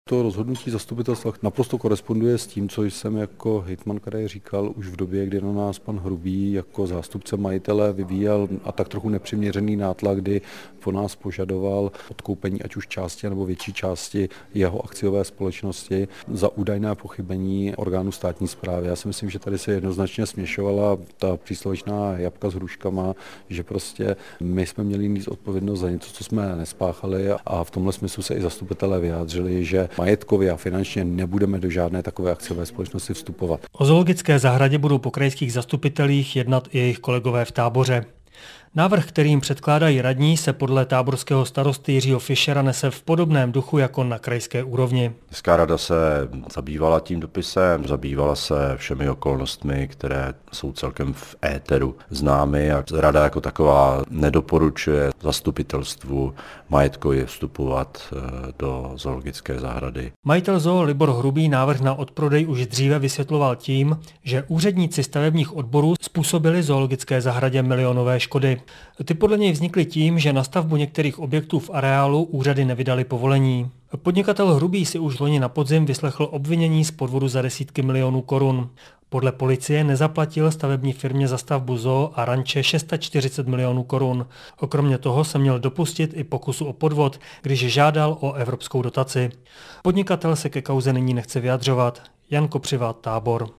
To rozhodnutí zastupitelstva naprosto koresponduje s tím, co jsem jako hejtman kraje říkal už v době, kdy na nás pan Hrubý jako zástupce majitele vyvíjel a tak trochu nepřiměřený nátlak, kdy po nás požadoval odkoupení ať už části nebo větší části jeho akciové společnosti za údajné pochybení orgánu státní správy. Já si myslím, že tady se jednoznačně směšovala ta příslovečná jablka s hruškama, že prostě my jsme měli mít odpovědnost za něco, co jsme nespáchali a v tomhle smyslu se i zastupitelé vyjádřili, že majetkově a finančně nebudeme do žádné takové akciové společnosti vstupovat. O zoologické zahradě budou po krajských zastupitelích jednat i jejich kolegové v Táboře. Návrh, kterým předkládají radní, se podle táborského starosty Jiřího Fischera nese v podobném duchu jako na krajské úrovni. Městská rada se zabývala tím dopisem, zabývala se všemi okolnostmi, které jsou celkem v éteru známy a rada jako taková nedoporučuje zastupitelstvu majetkově vstupovat do zoologické zahrady. Majitel zoo Libor Hrubý návrh na odprodej už dříve vysvětloval tím, že úředníci stavebních odborů způsobili zoologické zahradě milionové škody. Ty podle něj vznikly tím, že na stavbu některých objektů v areálu úřady nevydaly povolení. Podnikatel Hrubý si už loni na podzim vyslechl obvinění z podvodu za desítky milionů korun. Podle policie nezaplatil stavební firmě za stavbu zoo a ranče 640 milionů korun. Kromě toho se měl dopustit i pokusu o podvod, když žádal o evropskou dotaci. Podnikatel se ke kauze nyní nechce vyjadřovat. Jan Kopřiva, Tábor.